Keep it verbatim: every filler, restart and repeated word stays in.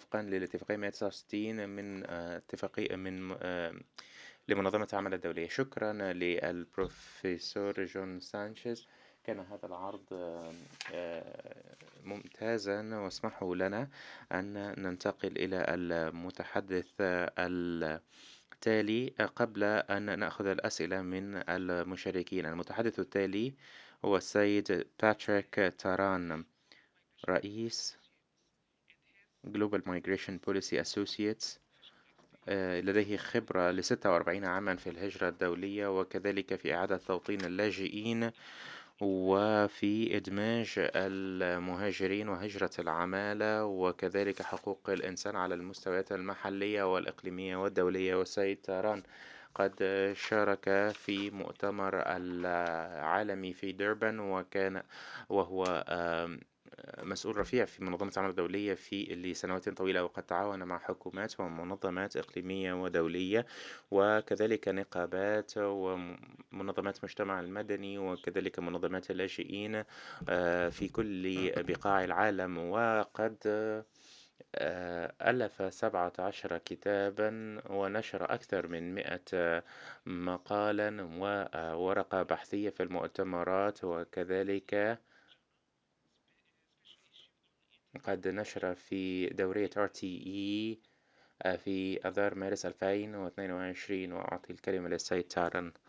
وفقًا للاتفاقية مئة وتسعة وستين من آآ اتفاقية من آآ لمنظمة العمل الدولية. شكرًا للبروفيسور جون سانشيز. كان هذا العرض آآ ممتازًا، واسمحوا لنا أن ننتقل إلى المتحدث التالي قبل أن نأخذ الأسئلة من المشاركين. المتحدث التالي هو السيد باتريك تاران، رئيس Global Migration Policy Associates. آه، لديه خبرة لستة وأربعين عامًا في الهجرة الدولية، وكذلك في إعادة توطين اللاجئين، وفي إدماج المهاجرين وهجرة العمالة، وكذلك حقوق الإنسان على المستويات المحلية والإقليمية والدولية. والسيد تاران قد شارك في مؤتمر العالمي في ديربن، وكان وهو آم، مسؤول رفيع في منظمة العمل الدولية في لسنوات طويلة، وقد تعاون مع حكومات ومنظمات إقليمية ودولية، وكذلك نقابات ومنظمات المجتمع المدني، وكذلك منظمات اللاجئين آه، في كل بقاع العالم. وقد آه، ألف سبعة عشر كتابا، ونشر أكثر من مئة مقالا وورقة بحثية في المؤتمرات، وكذلك قد نشر في دورية آر تي إي في آذار مارس ألفين واثنين وعشرين. وأعطي الكلمة للسيد تارن.